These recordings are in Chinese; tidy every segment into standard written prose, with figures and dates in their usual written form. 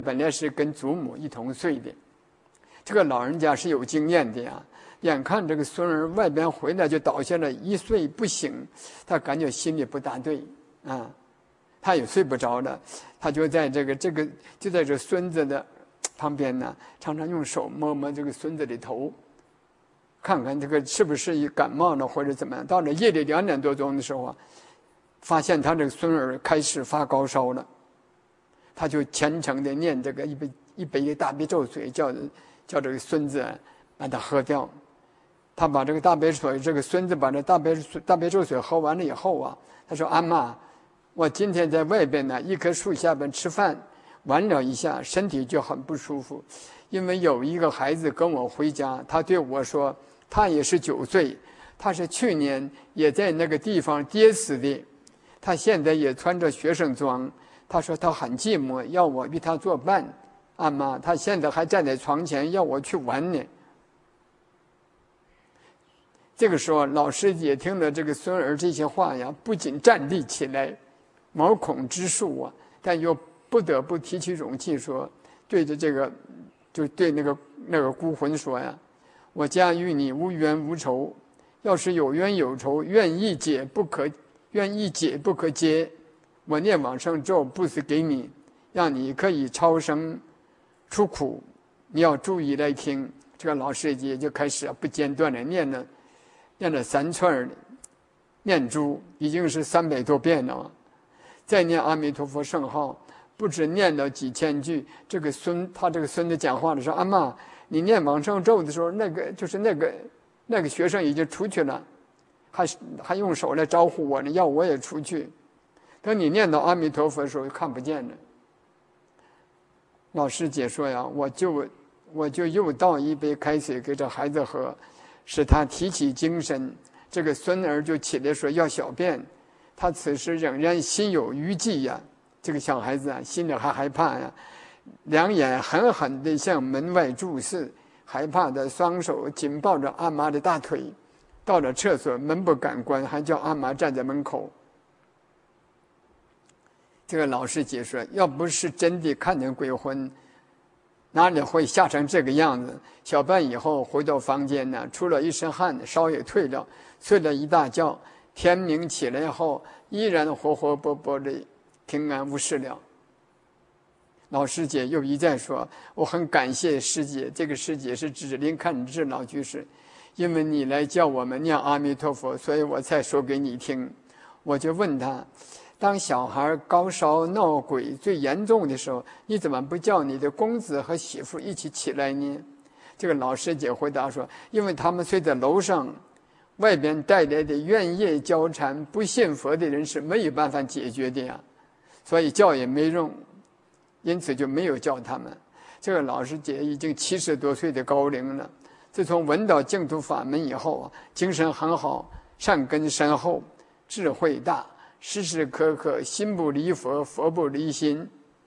本来是跟祖母一同睡的，这个老人家是有经验的呀。眼看这个孙儿外边回来就倒下了，一睡不醒，他感觉心里不大对啊，他也睡不着了，他就在就在这孙子的旁边呢，常常用手摸摸这个孙子的头，看看这个是不是感冒了或者怎么样。到了夜里2点多钟的时候啊，发现他这个孙儿开始发高烧了，他就虔诚的念这个一杯的大悲咒水，叫这个孙子把它喝掉。他把这个大悲水，这个孙子把这大悲咒水喝完了以后啊，他说：“阿嬷，我今天在外边呢，一棵树下边吃饭，玩了一下，身体就很不舒服。因为有一个孩子跟我回家，他对我说，他也是9岁，他是去年也在那个地方跌死的，他现在也穿着学生装。他说他很寂寞，要我与他作伴。阿嬷，他现在还站在床前，要我去玩呢。”这个时候，老师也听了这个孙儿这些话呀，不仅站立起来，毛孔直竖啊，但又不得不提起勇气说，对着这个，就对那个孤魂说呀：“我家与你无冤无仇，要是有冤有仇，愿意解不可结。我念往生咒不是给你，让你可以超生出苦，你要注意来听。”这个老师也就开始不间断的念了3串念珠，已经是300多遍了。再念阿弥陀佛圣号，不止念了几千句。他这个孙子讲话的时候：“阿嬷，你念往生咒的时候，那个学生已经出去了，还用手来招呼我呢，要我也出去。等你念到阿弥陀佛的时候，看不见了。”老师姐说呀，我就又倒一杯开水给这孩子喝，使他提起精神。这个孙儿就起来说要小便，他此时仍然心有余悸呀。这个小孩子啊，心里还害怕呀，两眼狠狠地向门外注视，害怕的双手紧抱着阿妈的大腿。到了厕所，门不敢关，还叫阿妈站在门口。这个老师解说，要不是真的看见鬼魂，哪里会吓成这个样子？小半以后回到房间呢，出了一身汗，烧也退了，睡了一大觉。天明起来后，依然活活泼泼的平安无事了。老师姐又一再说，我很感谢师姐，这个师姐是指林看智老居士，因为你来叫我们念阿弥陀佛，所以我才说给你听。我就问他，当小孩高烧闹鬼最严重的时候，你怎么不叫你的公子和媳妇一起起来呢？这个老师姐回答说，因为他们睡在楼上，外边带来的怨业交缠，不信佛的人是没有办法解决的呀，所以叫也没用，因此就没有叫他们。这个老师姐已经70多岁的高龄了，自从闻到净土法门以后啊，精神很好，善根深厚，智慧大，时时刻刻心不离佛，佛不离心，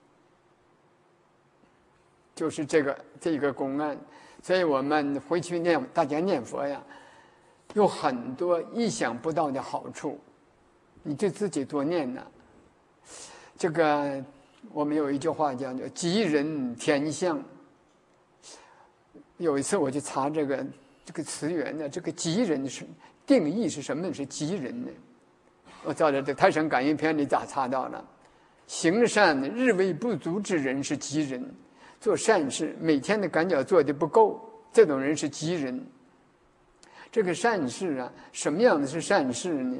就是这个公案。所以我们回去大家念佛呀，有很多意想不到的好处，你就自己多念呢。这个我们有一句话叫做吉人天相。有一次我去查这个词源呢，这个吉人是定义是什么？是吉人呢？我照着这《太上感应篇》里咋查到了？行善日为不足之人是吉人，做善事每天的感觉做的不够，这种人是吉人。这个善事啊，什么样的是善事呢？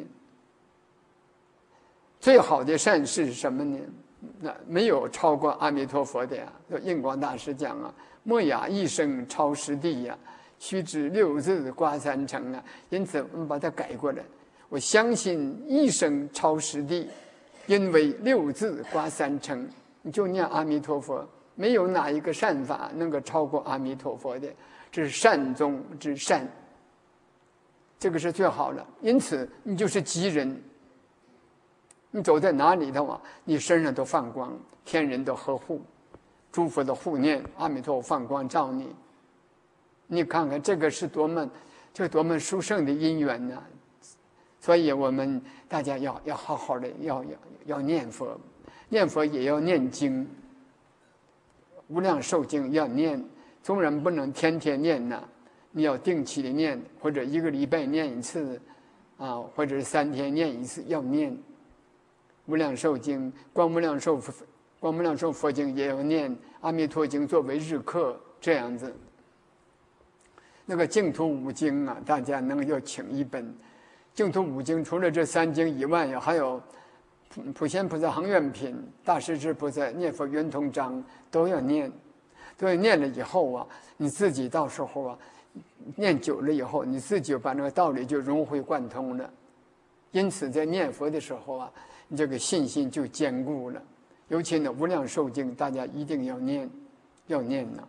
最好的善事是什么呢？那没有超过阿弥陀佛的呀。印光大师讲啊，莫雅一生超十地呀，须知6字挂3成啊。因此我们把它改过来，我相信一生超十地，因为6字挂3成，你就念阿弥陀佛，没有哪一个善法能够超过阿弥陀佛的，这是善中之善，这个是最好的。因此你就是吉人，你走在哪里头啊，你身上都放光，天人都呵护，诸佛的护念，阿弥陀佛放光照你。你看看这个是多么殊胜的因缘呢、所以我们大家要好好的要念佛，念佛也要念经。 无量寿经要念，纵然不能天天念呐，你要定期的念，或者1个礼拜念一次，或者是3天念一次，要念无量寿经。光无量寿佛经也要念，阿弥陀经作为日课这样子。那个净土五经啊，大家能要请一本。净土五经除了这3经以外呀，还有普贤菩萨行愿品、大势至菩萨念佛圆通章都要念。所以念了以后啊，你自己到时候啊，念久了以后，你自己就把那个道理就融会贯通了。因此在念佛的时候啊，你这个信心就坚固了。尤其呢，无量寿经大家一定要念，要念呢。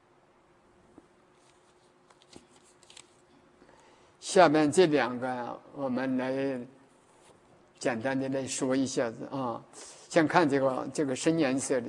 下面这2个我们来简单的来说一下子啊。先看这个深颜色的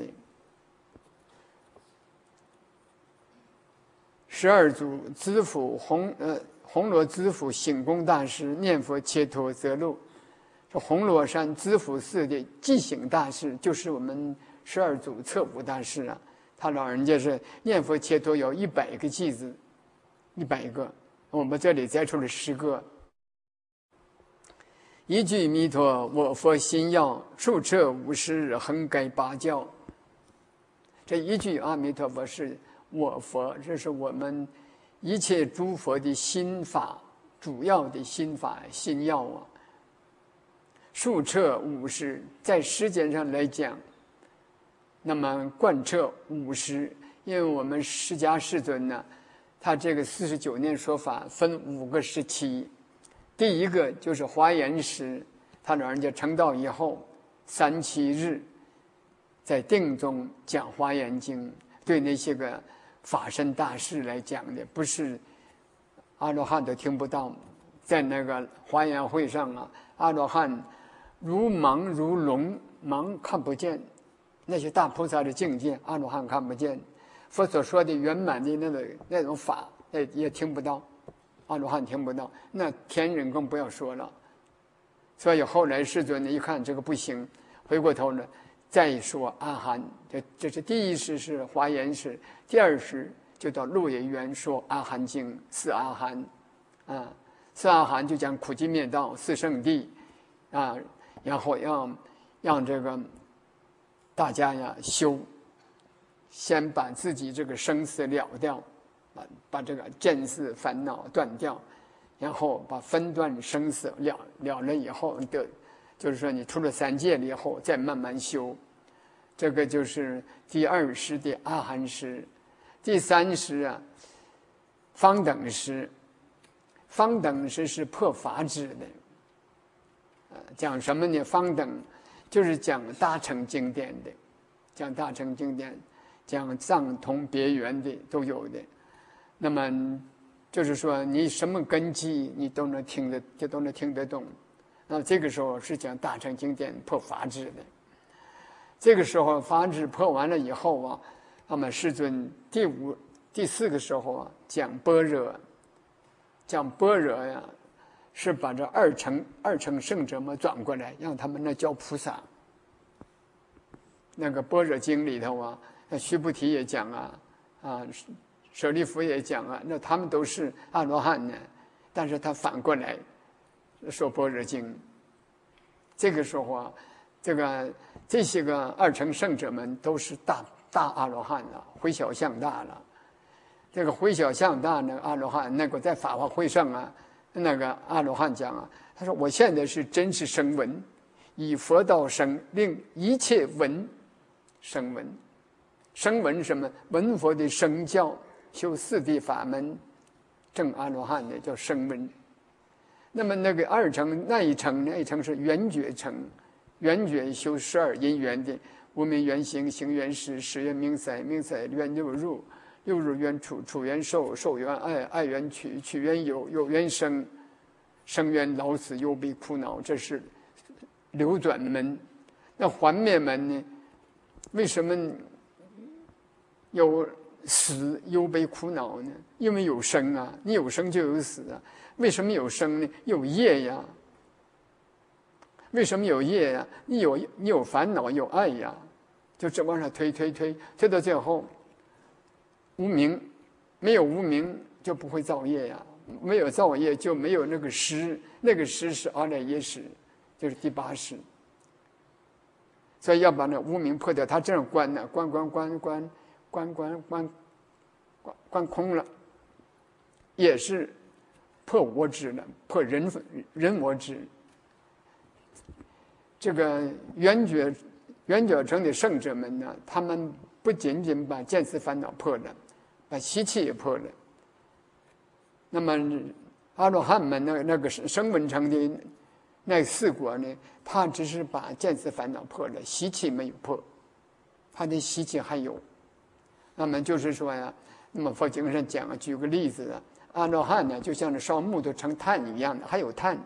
12祖知府红螺知府醒公大师念佛切脱则路。这红螺山知府寺的寂醒大师就是我们12祖彻悟大师啊，他老人家是念佛切脱有100个偈子，100个。我们这里摘出了10个。一句弥陀我佛心要，数彻50日恒该八教。这一句阿弥陀佛是我佛，这是我们一切诸佛的心法，主要的心法心要啊。数彻50，在时间上来讲，那么贯彻50，因为我们释迦世尊呢，他这个49年说法分5个时期。第一个就是华严时，他老人家成道以后37日，在定中讲华严经，对那些个法身大士来讲的，不是阿罗汉都听不到。在那个华严会上啊，阿罗汉如盲如聋，盲看不见，那些大菩萨的境界，阿罗汉看不见。佛所说的圆满的那种法，也听不到，阿罗汉听不到，那天人更不要说了。所以后来世尊呢一看这个不行，回过头呢再说阿含，这是第一时是华严时，第二时就到鹿野园说阿含经四阿含，四阿含就讲苦集灭道四圣谛啊，然后让这个大家呀修，先把自己这个生死了掉，把这个见思烦恼断掉，然后把分段生死了以后的，就是说你出了3界了以后再慢慢修。这个就是第2时的阿含时。第3时啊，方等时。方等时是破法旨的，讲什么呢？方等就是讲大乘经典的，讲大乘经典，讲藏通别圆的都有的。那么就是说你什么根基你都能听得懂。那这个时候是讲大乘经典破法旨的。这个时候法旨破完了以后啊，那么世尊第4个时候啊，讲般若。讲般若呀，是把这二乘圣者们转过来，让他们那叫菩萨。那个般若经里头啊，须菩提也讲舍利弗也讲啊，那他们都是阿罗汉呢，但是他反过来说般若经。这个时候啊，这些个二乘圣者们都是大阿罗汉了，回小向大了。这个回小向大那个阿罗汉，那个在法华会上啊，那个阿罗汉讲啊，他说我现在是真是声闻，以佛道生，令一切闻声闻。声闻什么？闻佛的声教，修四谛法门，证阿罗汉的叫声闻。那么那个2乘那一乘是缘觉乘，缘觉修12因缘的，无明缘行，行缘识，识缘名色，名色缘六入。六入缘处，处缘受，受缘爱，爱缘取，取缘有，有缘生，生缘老死忧悲苦恼，这是流转门。那还灭门呢？为什么有死忧悲苦恼呢？因为有生啊，你有生就有死啊。为什么有生呢？有业呀。为什么有业呀？你有烦恼，有爱呀。 就只往上推到最后，无明，没有无明就不会造业呀，没有造业就没有那个识，那个识是阿赖耶识，就是第八识。所以要把那无明破掉，他这样关呢，关空了，也是破我执了，破人我执。这个圆觉城的圣者们呢，他们不仅仅把见思烦恼破了，把习气也破了。那么阿罗汉们那个声闻城的那四果呢，他只是把见思烦恼破了，习气没有破，他的习气还有。那么就是说呀，那么佛经上讲，举个例子啊，阿罗汉呢，就像是烧木头成炭一样的，还有炭。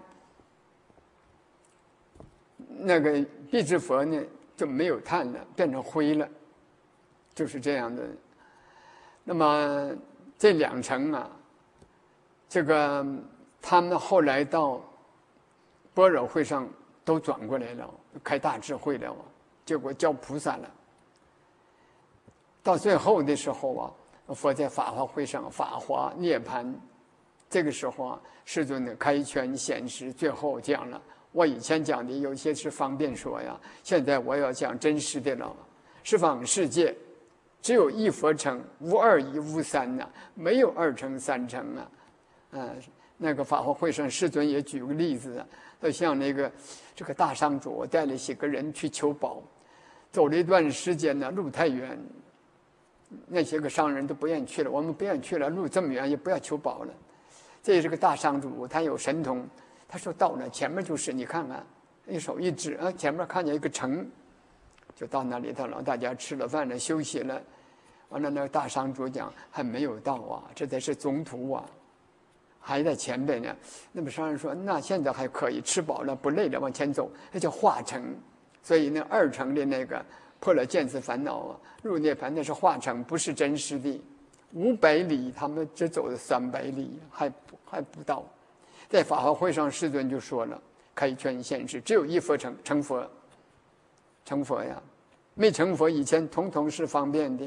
那个辟支佛呢，就没有炭了，变成灰了，就是这样的。那么这两层啊，这个他们后来到般若会上都转过来了，开大智慧了，结果教菩萨了。到最后的时候啊，佛在法华会上法华涅槃，这个时候啊，世尊的开权显示，最后讲了。我以前讲的有些是方便说呀，现在我要讲真实的了。十方世界只有一佛乘，无二亦无三呐，没有二乘三乘啊。那个法华会上，世尊也举个例子啊，就像这个大商主带了几个人去求宝，走了一段时间呢，路太远，那些个商人都不愿意去了。我们不愿意去了，路这么远，也不要求宝了。这是个大商主，他有神通。他说到了前面就是，你看看，一手一指啊，前面看见一个城，就到那里头了。大家吃了饭了，休息了，完了那个大商主讲还没有到啊，这才是中途啊，还在前边呢。那么商人说，那现在还可以，吃饱了不累了，往前走，那叫化城。所以那二乘的那个破了见思烦恼啊，入涅槃那是化城，不是真实的。500里，他们只走了300里，还不到。在法华会上，世尊就说了，开权显示，只有一佛成佛呀，没成佛以前，统统是方便的。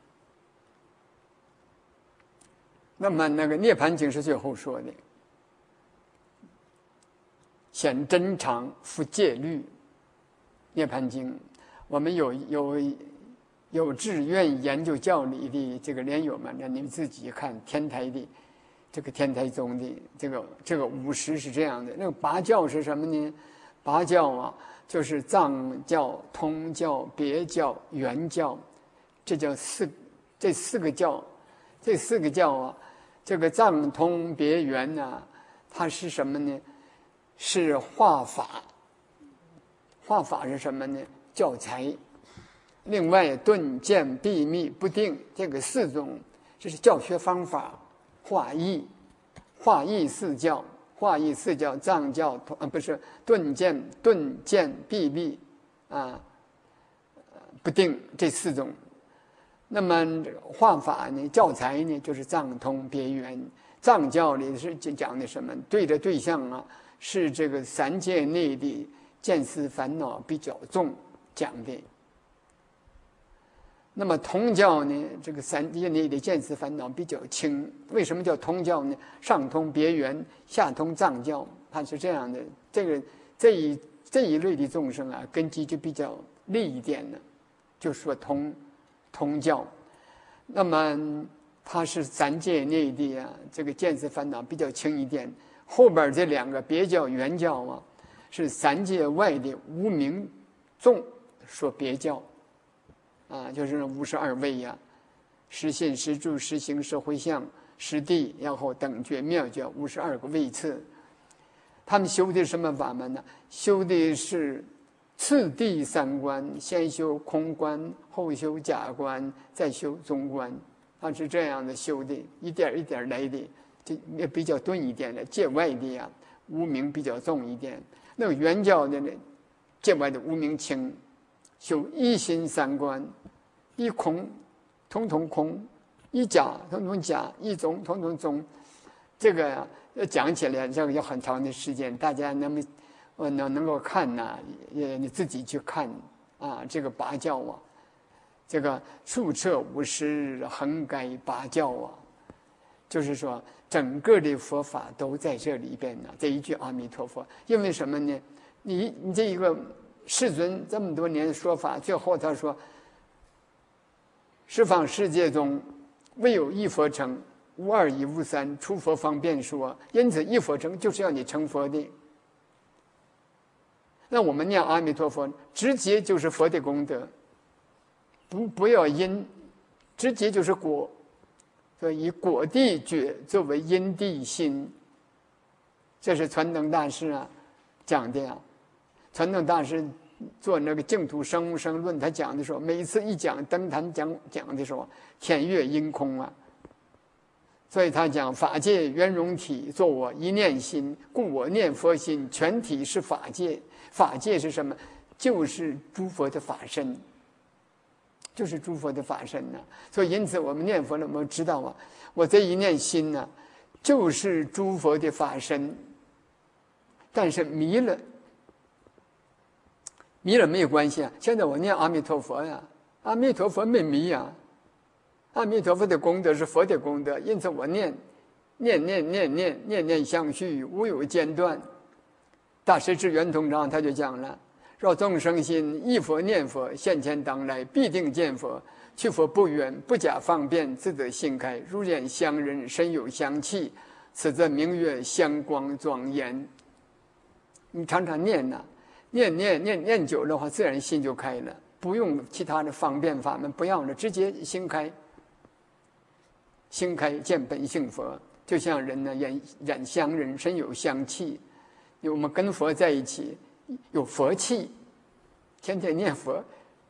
那么那个涅槃经是最后说的，显真常，复戒律。涅槃经，我们有志愿意研究教理的这个莲友们，那你们自己看天台的。这个天台宗的这个50是这样的，那个8教是什么呢？8教啊，就是藏教、通教、别教、圆教，这4个教，这4个教啊，这个藏通别圆啊，它是什么呢？是画法。画法是什么呢？教材。另外顿渐秘密不定，这个4种，这是教学方法。化义4教，化义4教，藏教不是顿渐秘密啊，不定这4种。那么画法呢，教材呢，就是藏通别圆。藏教里是讲的什么？对的对象啊，是这个3界内的见思烦恼比较重讲的。那么通教呢，这个3界内的见思烦恼比较轻。为什么叫通教呢？上通别圆，下通藏教，它是这样的。这一类的众生啊，根基就比较利一点了，就说通教。那么它是3界内的啊，这个见思烦恼比较轻一点。后边这2个别教、圆教啊，是3界外的无明众说别教。就是那52位呀，实信、实住、实行、实回向、实地，然后等觉妙觉52个位次。他们修的什么法门呢？修的是次第3观，先修空观，后修假观，再修中观。他是这样的修的，一点一点来的，这也比较钝一点的。界外的呀，无明比较重一点。那个圆教的呢，界外的无明轻。修一心3观，一空统统空，一假统统假，一中统统中。这个讲起来，这个要很长的时间，大家能够看呐，你自己去看啊。这个8教啊， 这个数彻五十，横改八教啊，就是说整个的佛法都在这里边呢。这一句阿弥陀佛，因为什么呢？你这一个世尊这么多年说法，最后他说：十方世界中唯有一佛成，无二亦无三，除佛方便说。因此，一佛成就是要你成佛的。那我们念阿弥陀佛，直接就是佛的功德，不要因，直接就是果。所以以果地觉作为因地心，这是传灯大师讲的呀。传灯大师做那个净土生无生论，他讲的时候，每一次一讲登坛讲的时候，天月阴空啊。所以他讲法界圆融体，作我一念心，故我念佛心，全体是法界。法界是什么？就是诸佛的法身，就是诸佛的法身所以因此我们念佛了，我们知道我这一念心就是诸佛的法身。但是迷了没有关系现在我念阿弥陀佛阿弥陀佛没迷阿弥陀佛的功德是佛的功德，因此我念相续，无有间断。大师智圆通章他就讲了：若众生心忆佛念佛，现前当来必定见佛。去佛不远，不假方便，自得心开。如见香人，身有香气，此则明月香光庄严。你常常念念久了话，自然心就开了，不用其他的方便法门，不要了，直接心开。心开见本性佛，就像人染香人，身有香气。我们跟佛在一起，有佛气，天天念佛，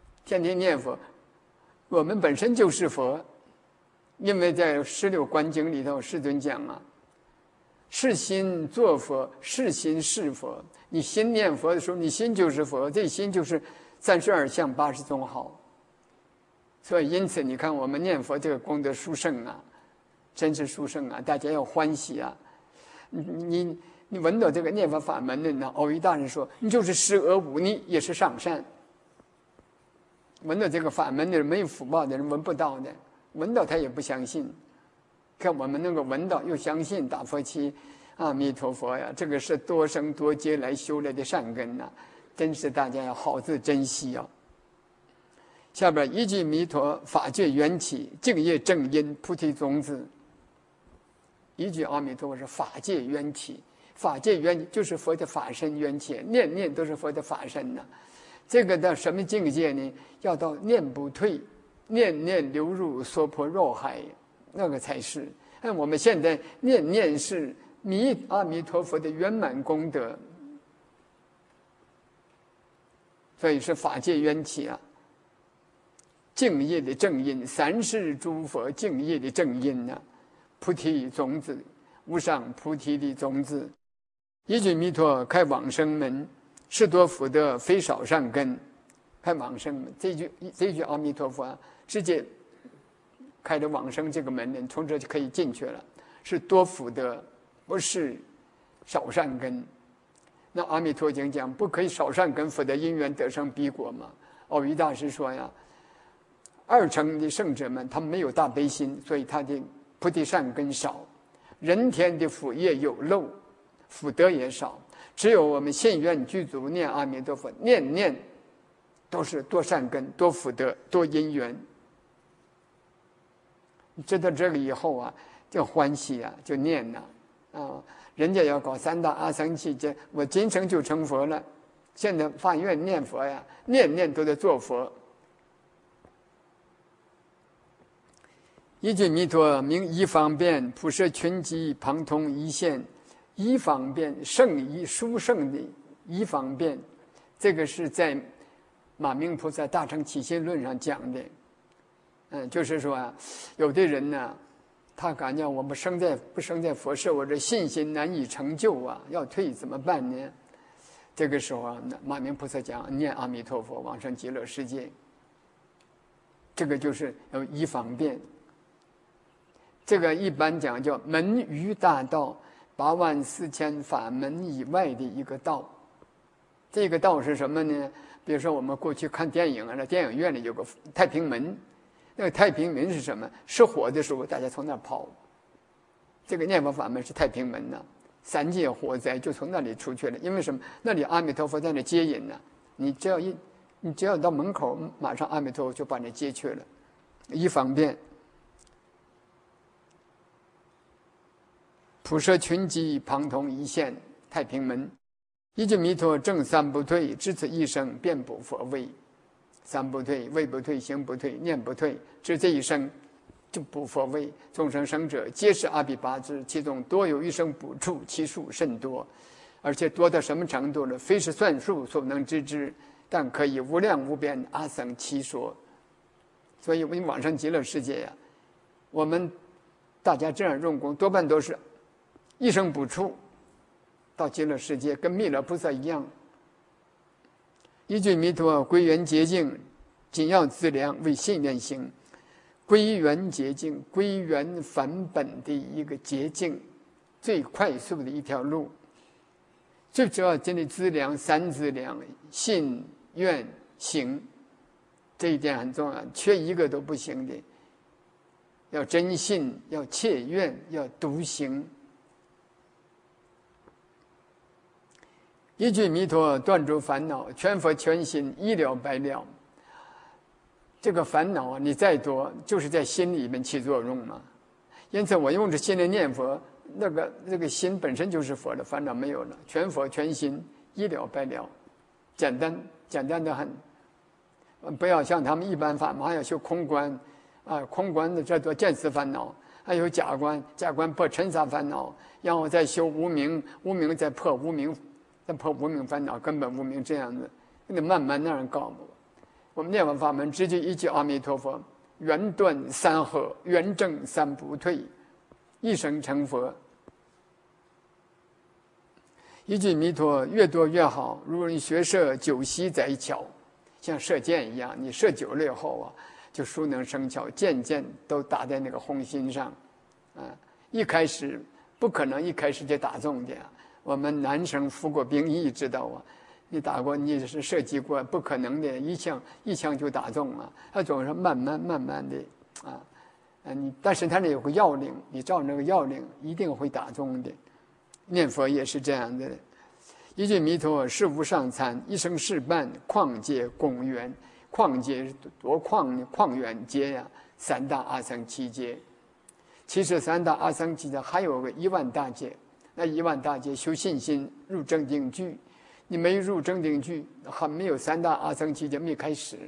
我们本身就是佛。因为在《16观经》里头，世尊讲是心作佛，是心是佛。你心念佛的时候，你心就是佛，这心就是32相80种好。所以因此你看我们念佛这个功德殊胜真是殊胜大家要欢喜你闻到这个念佛法门的呢，偶一大人说你就是施恶忤逆，也是上善。闻到这个法门的人，没有福报的人闻不到的，闻到他也不相信。看我们能够闻到又相信，打佛七阿弥陀佛这个是多生多劫来修来的善根真是大家要好自珍惜下边一句弥陀法界缘起，净业正因，菩提种子。一句阿弥陀佛是法界缘起，法界缘起就是佛的法身缘起，念念都是佛的法身这个到什么境界呢？要到念不退，念念流入娑婆肉海，那个才是。我们现在念念是阿弥陀佛的圆满功德，所以是法界缘起净业的正因，三世诸佛净业的正因菩提种子，无上菩提的种子。一句弥陀开往生门，是多福德非少善根。开往生门，这句阿弥陀佛直接开了往生这个门呢，从这就可以进去了。是多福德，不是少善根。那阿弥陀经讲不可以少善根福德因缘得生彼果嘛。偶一大师说二乘的圣者们他们没有大悲心，所以他的菩提善根少，人天的福业有漏，福德也少。只有我们信愿具足念阿弥陀佛，念念都是多善根多福德多因缘。知道这个以后就欢喜就念人家要搞3大阿僧祇劫，我今生就成佛了。现在发愿念佛念念都在做佛。一句弥陀名一方便，普摄群集，旁通一线。一方便，圣一殊胜的一方便，这个是在马明菩萨大乘起信论上讲的。就是说有的人他感觉我们不生在佛舍，我这信心难以成就要退怎么办呢？这个时候马明菩萨讲念阿弥陀佛，往生极乐世界。这个就是有一方便。这个一般讲叫门于大道，84000法门以外的一个道。 这个道是什么呢？比如说我们过去看电影啊，那电影院里有个太平门，那个太平门是什么？失火的时候大家从那儿跑，这个念佛法门是太平门呢。三界火灾就从那里出去了，因为什么？那里阿弥陀佛在那接引呢，你只要到门口，马上阿弥陀佛就把你接去了，一方便。普摄群机，旁通一线，太平门。一句弥陀正三不退，至此一生便补佛位。三不退，位不退，行不退，念不退，只这一生就补佛位。众生生者皆是阿毗跋致，其中多有一生补处，其数甚多，而且多到什么程度呢？非是算数所能知之，但可以无量无边阿僧祇说。所以我们往生极乐世界呀，我们大家这样用功，多半都是一生补处到极乐世界，跟弥勒菩萨一样。一句弥陀归元洁净，紧要资粮为信愿行。归元洁净，归元返本的一个捷径，最快速的一条路。最主要建立资粮，三资粮：信、愿、行。这一点很重要，缺一个都不行的。要真信，要切愿，要笃行。一句弥陀断除烦恼，全佛全心，一了百了。这个烦恼你再多，就是在心里面起作用嘛。因此我用着心来念佛，那个心本身就是佛的，烦恼没有了，全佛全心，一了百了，简单的很。不要像他们一般法门，还要修空观啊，空观的这多见思烦恼，还有假观，假观破尘沙烦恼，然后再修无明，无明再破无明，再破无明烦恼，根本无明，这样子，得慢慢那样搞。我们念完法门，直接一句阿弥陀佛，圆顿三合，圆正三不退，一生成佛。一句弥陀越多越好，如人学射，久习载巧，像射箭一样，你射久了以后啊，就熟能生巧，箭都打在那个红心上，啊，一开始不可能一开始就打中的。我们男生服过兵役知道啊。你打过，你是射击过，不可能的，一枪就打中啊！他总是慢慢的啊，但是他那有个要领，你照那个要领，一定会打中的。念佛也是这样的，一句弥陀事无上参，一生事办，旷劫公缘，旷劫多旷呢？旷远劫呀，三大阿僧祇劫。其实三大阿僧祇劫还有个10000大劫，那10000大劫修信心，入正定具。你没入正定具，还没有三大阿僧祇劫没开始。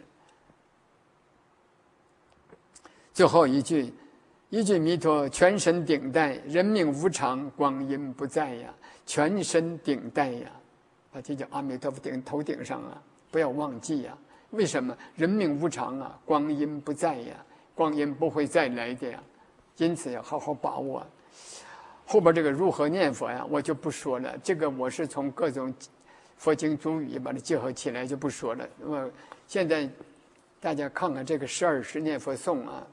最后一句弥陀全身顶戴，人命无常，光阴不在呀，全身顶戴呀，把这叫阿弥陀佛头顶上啊，不要忘记呀。为什么？人命无常啊，光阴不在呀，光阴不会再来的呀，因此要好好把握。后边这个如何念佛呀，我就不说了，这个我是从各种佛经主语把它结合起来就不说了。那么现在大家看看这个12时念佛颂啊，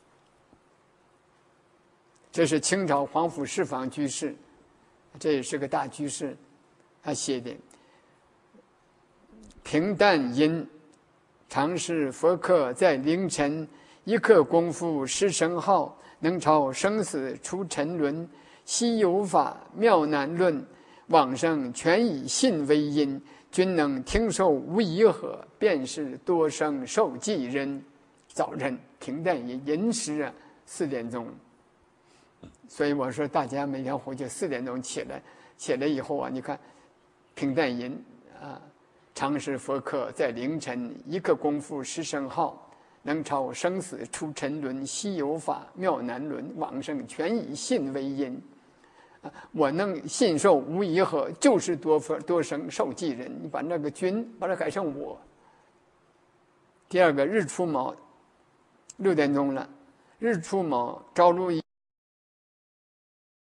这是清朝黄甫释放居士，这也是个大居士，他写的。平淡因，常是佛客在凌晨，一刻功夫失声号，能超生死出沉沦，稀有法妙难论。往生全以信为因，均能听受无疑何，便是多生受记人。早晨平淡寅时啊，4点钟。所以我说大家每天回去4点钟起来以后啊，你看平淡寅啊，常是佛客在凌晨，一刻功夫失声号，能超生死出沉沦，稀有法妙难论，往生全以信为因。我能信受无疑何，就是多生受记人。你把那个君把它改成我。第二个日出卯，6点钟了，日出卯朝露